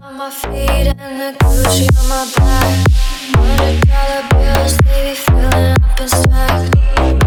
On my feet and the Gucci on my back. $100 bills, they be filling up in swag.